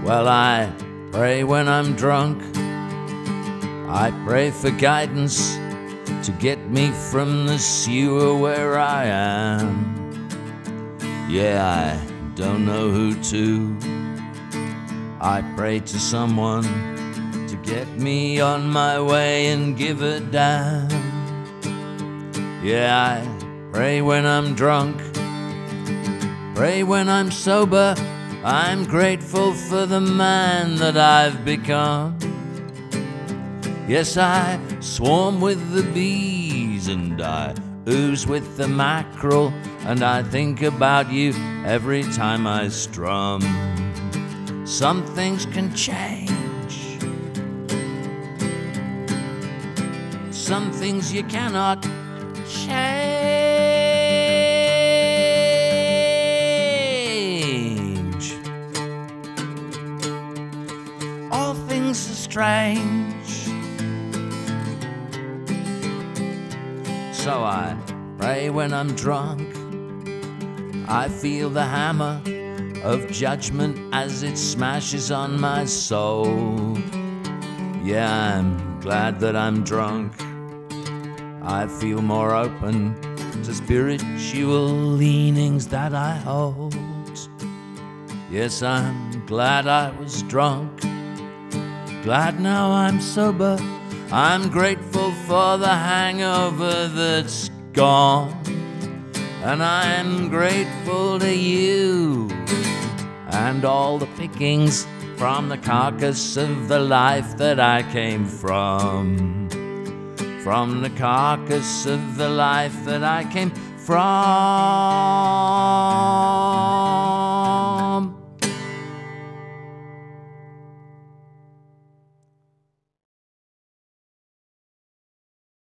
Well, I pray when I'm drunk. I pray for guidance to get me from the sewer where I am. Yeah, I don't know who to. I pray to someone to get me on my way and give a damn. Yeah, I pray when I'm drunk. Pray when I'm sober. I'm grateful for the man that I've become. Yes, I swarm with the bees and I ooze with the mackerel, and I think about you every time I strum. Some things can change, some things you cannot change. All things are strange. So I pray when I'm drunk. I feel the hammer of judgment as it smashes on my soul. Yeah, I'm glad that I'm drunk. I feel more open to spiritual leanings that I hold. Yes, I'm glad I was drunk. Glad now I'm sober. I'm grateful for the hangover that's gone. And I'm grateful to you and all the pickings from the carcass of the life that I came from. From the carcass of the life that I came from.